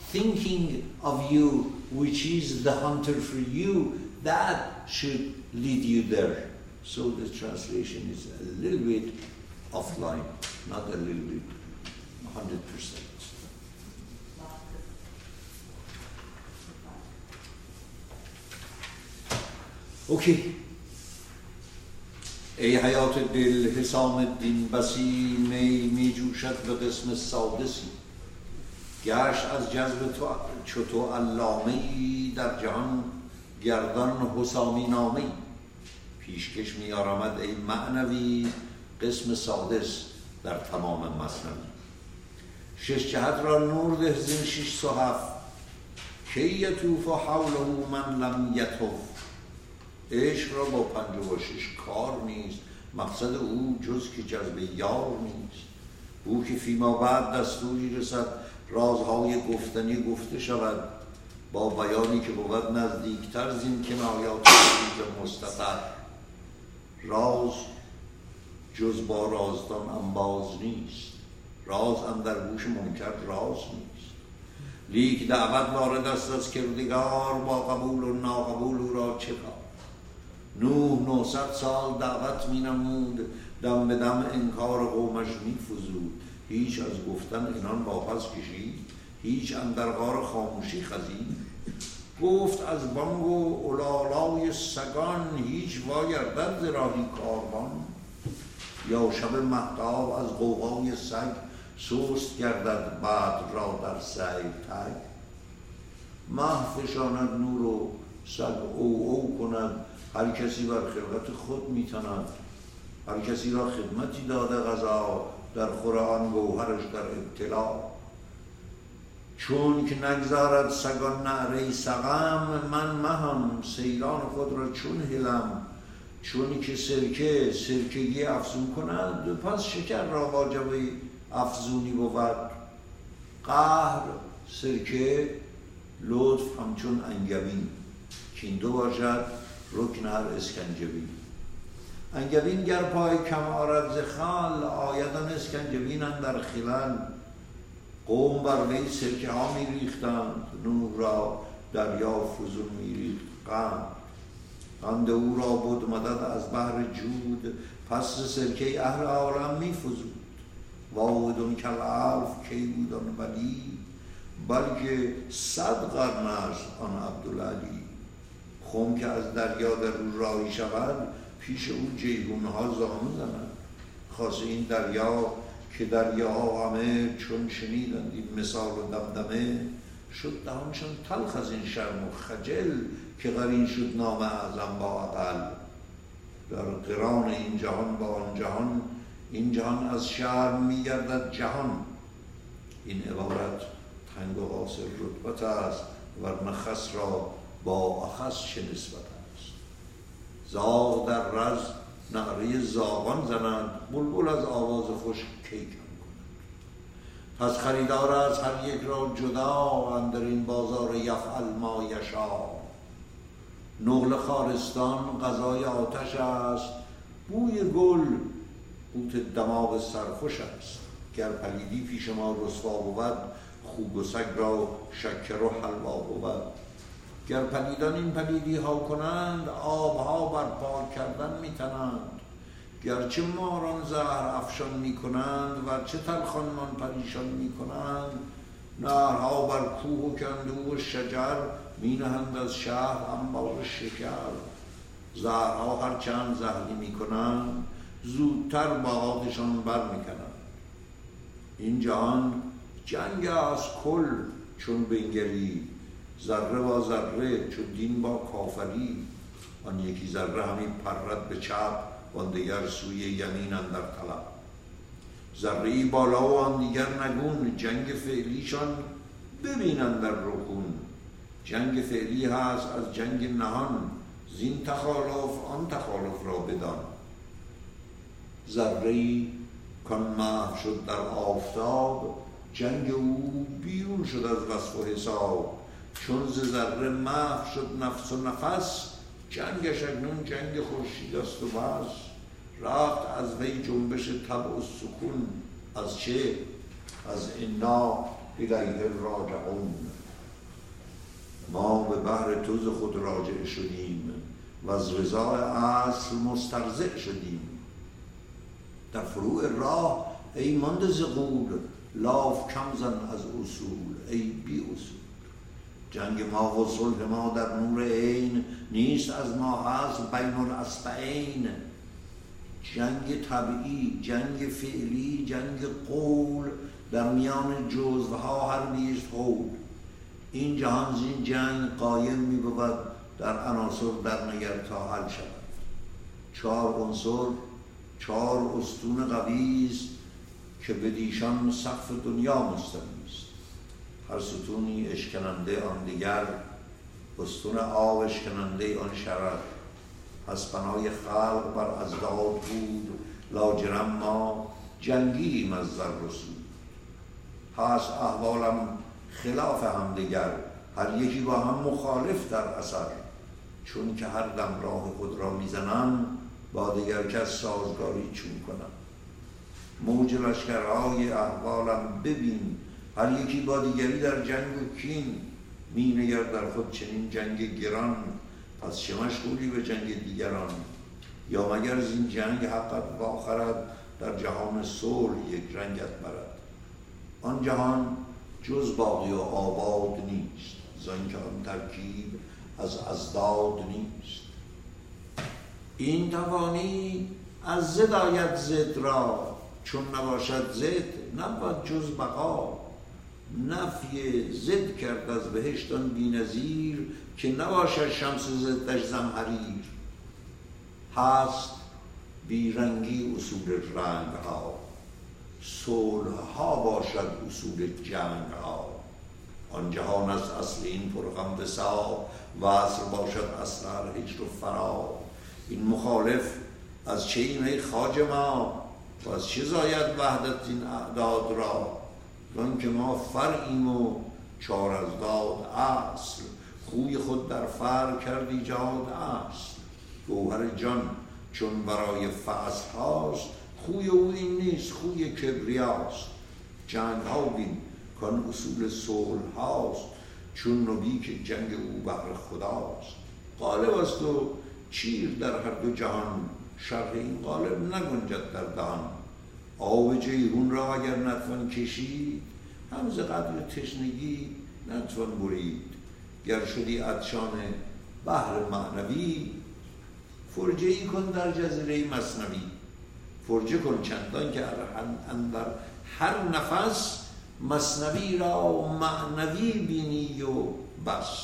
thinking of you, which is the hunter for you, that should lead you there. So the translation is a little bit offline, not a little bit, 100%. اوکی. ای حیات دل حسام الدین بسی، می جوشد به قسم سادسی. گشت از جذب تو چو علامه‌ای، در جهان گردان حسامی نامه‌ای. پیشکش می آرامد ای معنوی، قسم سادس در تمام مثنوی. شش جهت را نور ده زین شش صحف، کی یطوف حوله من لم یطف. عشق را با 56 کار نیست، مقصد او جز که جذب یار نیست. او که فیما بعد دستوری رسد، رازهای گفتنی گفته شود. با بیانی که بود نزدیکتر زین کنایات مستتر. راز جز با رازدان انباز نیست، راز اندر گوش منکر راز نیست. لیک دعوت وارد است از کردگار، با قبول و ناقبول او را چه کار. 900 سال دعوت می نمود، دم به دم انکار قومش می فزود. هیچ از گفتن اینان واپس کشید، هیچ اندر غار خاموشی خزید. گفت از بانگ و علالای سگان، هیچ واگردد ز راهی کاروان. یا شب مهتاب از غوغای سگ، سست گردد بدر را در سیر تگ. مه فشاند نور و سگ او کند، هر کسی بر خلقت خود میتند. هر کسی را خدمتی داده قضا، در خور آن گوهرش در ابتلا. چون که نگذارد سگان نعره سقم، من مهم سیران خود را چون هلم. چون که سرکگی افزون کند، پس شکر را واجب افزونی بود. قهر سرکه لطف همچون انگبین، که این دو باشد رکن هر اسکنجبین. انگبین گر پای کم آرد ز خل، آیدان اسکنجبین اندر خلل. قوم بر وی سرکه ها می ریختند، نوح را دریا فزون می ریخت قند. قند او را بود مدد از بحر جود، پس سرکه اهل عالم می فزود. واودون کل الف کی بود آن ولی، بلکه 100 قرن است آن عبدالعلی. خم که از دریا در رو راهی شود، پیش او جیحونها زانو زنند. خاصه این دریا که دریاها همه چون شنیدند این مثال و دمدمه، شد دهانشان تلخ از این شرم و خجل، که قرین شد نام اعظم با اقل. در قران این جهان با آن جهان، این جهان از شرم میگردد جهان. این عبارت تنگ و قاصر رتبت است، ورنه خس را با اخس چه نسبت است. زاغ در رز نعره زاغان زنند، بلبل از آواز خوش کی کم کند. پس خریدار از هر یک را جدا، اندر این بازار یفعل ما یشا. نقل خارستان غذای آتش است، بوی گل قوت دماغ سرخوش است. گر پلیدی پیش ما رسوا بود، خوک و سگ را شکر و حلوا بود. گر پلیدان این پلیدی ها کنند، آبها بر پاک کردن میتنند. گرچه ماران زهر افشان میکنند، ورچه تلخان من پریشان میکنند. نهرها بر کوه و کندو و شجر، مینهند از شهر انبار شکر. زهرها هر چند زهری میکنند، زودتر باغاتشان بر میکنند. این جهان جنگ است کل چون بنگری، ذره با ذره چون دین با کافری. آن یکی ذره همی پرد به چپ، وان دیگر سوی یمین اندر طلب. ذره‌ای بالا و آن دیگر نگون، جنگ فعلیشان ببینند در رکون. جنگ فعلی هست از جنگ نهان، زین تخالف آن تخالف را بدان. ذره‌ای کان محو شد در آفتاب، جنگ او بیرون شد از وصف و حساب. چون ز ذره محو شد نفس و نفس، جنگش اکنون جنگ خورشید است و بس. رفت از وی جنبش طبع و سکون، از چه؟ از انا الیه راجعون. ما به بحر تو ز خود راجع شدیم و از رضا اصل مسترضع شدیم. در فروع راه ای مانده ز غول، لاف کم زن از اصول ای بی اصول. جنگ ما و صلح ما در نور عین، نیست از ما هست بین الاصبعین. جنگ طبعی، جنگ فعلی، جنگ قول، در میان جزوها هر بیست حول. این جهان زین جنگ قایم می بود، در عناصر در نگر تا حل شود. 4 عنصر 4 استون قوی است، که بدیشان سقف دنیا مستوی است. هر ستونی اشکننده آن دیگر، استون آب اشکننده آن شرر. پس بنای خلق بر اضداد بود، لاجرم ما جنگیم از ذر و سود. پس احوالم خلاف هم دیگر، هر یکی با هم مخالف در اثر. چون که هر دم راه خود را میزنم، با دیگر کس سازگاری چون کنم. موج لشکرهای احوالم ببین، هر یکی با دیگری در جنگ و کین. می نگر در خود چنین جنگ گران، پس چه مشغولی به جنگ دیگران. یا مگر زین جنگ حقت واخرد، در جهان صلح یک رنگت برد. آن جهان جز باقی و آباد نیست، زان که آن ترکیب از اضداد نیست. این توانی از ضد آید ضد را، چون نباشد ضد نبود جز بقا. نفی ضد کرد از بهشت آن بی‌نظیر، که نباشد شمس ضدش زمهریر. هست بیرنگی اصول رنگ ها، صلح ها باشد اصول جنگ ها. آن جهان است اصل این پرغم وصال، وصل باشد اصل هر هجر و فرا. این مخالف از چه این ای خواجه ما، و از چه زاید وحدت این اعداد را. زان که ما فرعیم و 4 اضداد اصل، خوی خود در فرع کرد ایجاد اصل. گوهر جان چون برای فصل هاست، خوی او این نیست خوی کبریاست. جنگ ها بین کان اصول صلح هاست، چون نبی که جنگ او بهر خداست. غالب است و چیر در هر دو جهان، شرح این غالب نگنجد در دهان. آب جیهون را اگر نتوان کشید، هم ز قدر تشنگی نتوان برید. گر شدی عطشان بحر معنوی، فرجه ای کن در جزیره مثنوی. فرجه کن چندان که اندر هر نفس، مثنوی را معنوی بینی و بس.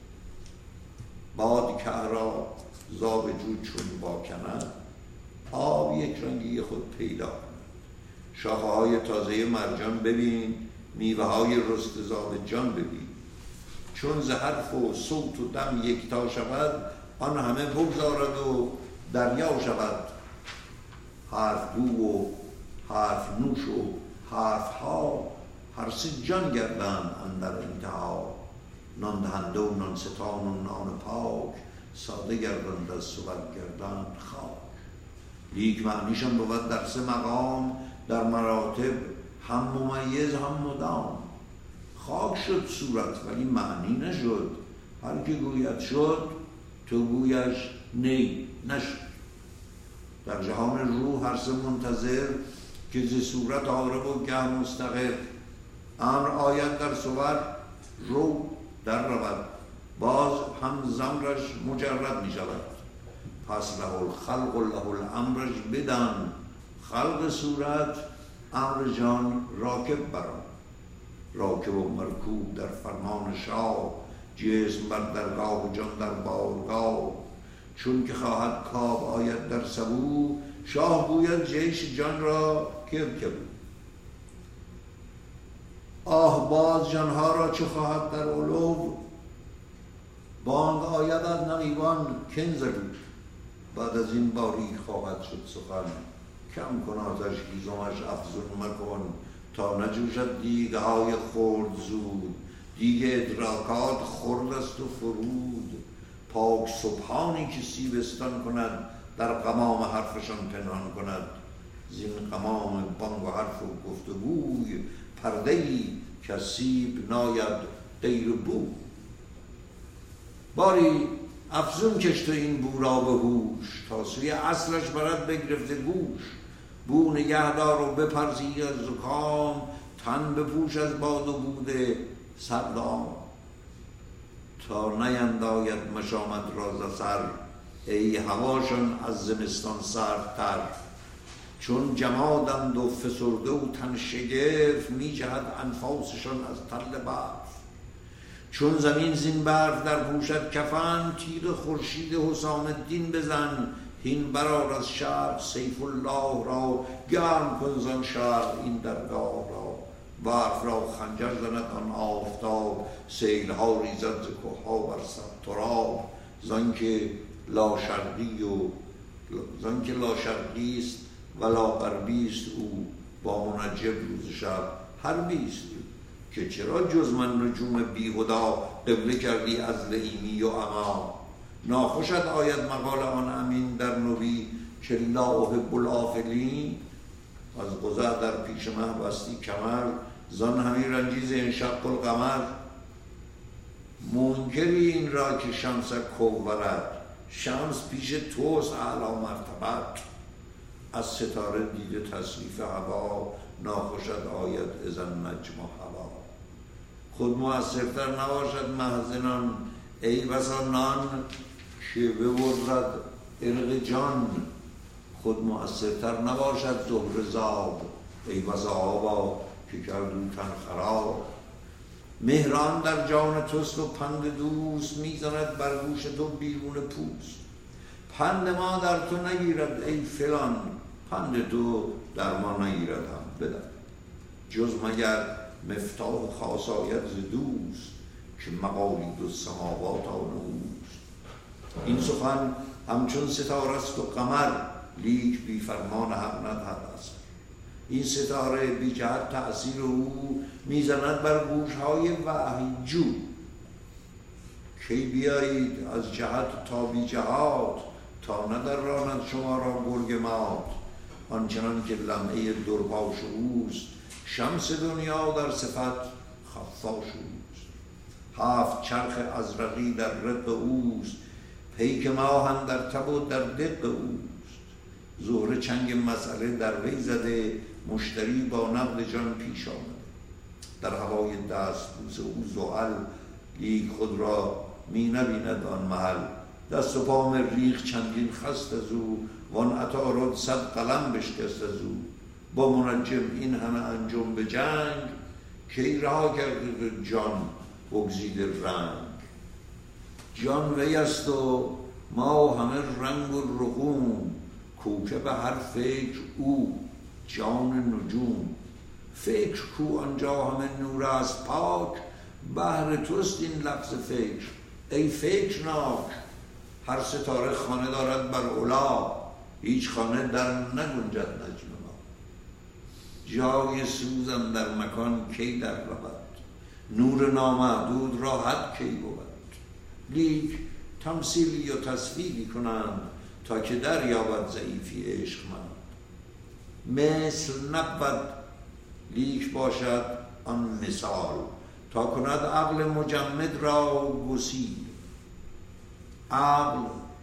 باد که را زاب جو چون واکند، آب یک رنگی خود پیدا کند. شاخه های تازه مرجان ببین، میوه های رست زاب جان ببین. چون ز حرف و صوت و دم یکتا شود، آن همه بگذارد و دریا شود. حرف گو و حرف نوش و حرف ها، هر سه جان گردند اندر انتها. نان دهنده و نان ستان و نان پاک، ساده گردند از صورت گردند خاک. لیک معنیشان بود در 3 مقام، در مراتب هم ممیز هم مدام. خاک شد صورت ولی معنی نشد، هر که گوید شد تو گویش نی نشد. در جهان روح هر 3 منتظر، که ز صورت عارف و گه مستقر. امر آید در صور رو در رود، باز هم زمرش مجرد می شود. پس له الخلق و له الامرش بدن، خلق صورت امر جان راکب بران. راکب و مرکوب در فرمان شاه، جسم بر درگاه و جان در بارگاه. چون که خواهد کاب آید در سبو، شاه گوید جیش جان را کرکبو. آه باز جانها را چه خواهد در علو، بانگ آید از نقیبان کنزلو. بعد از این باریک خواهد شد سخن، کم کن آتش هیزمش افزون مکن. تا نجوشد دیگه های خرد زود، دیگه ادراکات خرد است و فرود. پاک سبحانی که سیبستان کند، در قمام حرفشان پنهان کند. زین قمام بانگ و حرف و گفتگوی، پرده‌ای که سیب ناید غیر بو. باری افزون کش تو این بو را به هوش، تا سوی اصلش برد بگرفته گوش. بو نگهدار و بپرزی از زکام، تن بپوش از باد و بوده سردام. تا نینداید مشامت را ز سر، ای هواشان از زمستان سردتر. چون جمادند و فسرده و تن شگرف، می جهد انفاسشان از تل برف. چون زمین زین برف در پوشد کفن، تیر خورشید حسام الدین بزن. هین برآر از شرق سیف الله را، گرم کن زان شرق این درگاه را. برف را خنجر زند آن آفتاب، سیل ها ریزد ز که ها بر سر تراب. زانکه لا شرقی است ولا غربی است او، با منجم روز شب حربی است. که چرا جز من نجوم بیهدا، قبله کردی از لیمی و عما. ناخوشت آید مقال آن امین در نبی، که لا احب الآفلین. از قضا در پیش مه بستی کمر، زان همی رنجیز انشق القمر. منکری این را که شمس کورد، شمس پیش توست اعلی مرتبت. از ستاره دیده تصریف هوا، ناخوشت آید اذا النجم هوا. خود مؤثرتر نباشد محزنان، ای بسا نان که ببرد عرق جان. خود مؤثرتر نباشد زهر زاب، ای بسا آبا که کردو تن خراب. مهران در جان توست و پند دوست، میزند بر گوش تو بیرون پوست. پند ما در تو نگیرد ای فلان، پند تو در ما نگیرد هم بدن. جز مگر مفتاح خاص آید ز دوست، که مقالید و سماوات آن اوست. این سخن همچون ستاره است و قمر، لیک بی فرمان حق ندهد اثر. این ستاره بی جهت تأثیر او، میزند بر گوشهای وحی جو. کی بیایید از جهت تا بی جهات، تا ندراند شما را گرگ مات. آنچنان که لمعه درپاش اوست، شمس دنیا در صفت خفاش اوست. هفت چرخ ازرقی در رق اوست، پیک ماه در تب و در دق اوست. زهره چنگ مسئله در وی زده، مشتری با نقد جان پیش آمده. در هوای دست بوس او زحل، لیک خود را می نبیند آن محل. دست و پا مریخ چندین خست از او، وان عطارد صد قلم بشکست از او. با منجم این همه انجم به جنگ، کی رها کرده جان بگزیده رنگ. جان وی است و ما همه رنگ و رقوم، کوکب هر فکر او جان نجوم. فکر کو آنجا همه نور از پاک، بهر توست این لفظ فکر ای فکرناک. هر ستاره خانه دارد بر علا، هیچ خانه در نگنجد نجم ما. جای سوزم در مکان کی در رود، نور نامحدود را حد کی بود. لیک تمثیلی و تصویری کنند، تا که در یابد ضعیفی عشق من. مثل نبود لیک باشد آن مثال، تا کند عقل مجمد را گسیل. عقل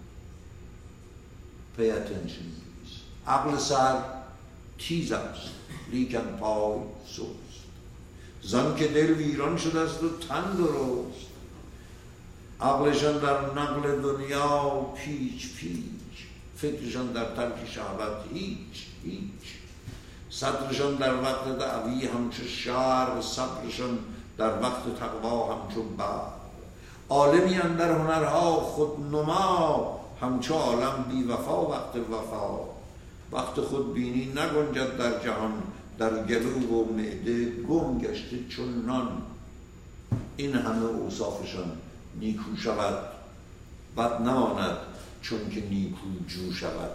pay attention please. عقل سر تیز است، لیکن پای سست. زن که دل ویران شده است و تن درست، عقلشان در نقل دنیا پیچ پیچ. فکرشان در ترک شهوت هیچ هیچ. صدرشان در وقت دعوی همچو شر، صبرشان در وقت تقوا همچو برق. عالمی اندر هنرها خود نما، همچو عالم بی وفا وقت وفا. وقت خود بینی نگنجد در جهان، در گلو و معده گم گشته چون نان. این همه اوصافشان نیکو شود، بد نماند چون که نیکو جو شود.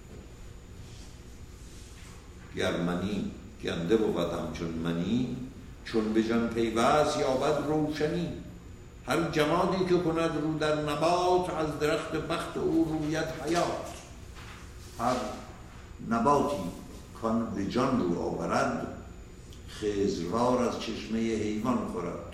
گر منی گنده بود همچون منی، چون به جان پیوست یابد روشنی. هر جمادی که کند رو در نبات، از درخت بخت او روید حیات. هر نباتی کان به جان رو آورد، خضروار از چشمه حیوان خورد.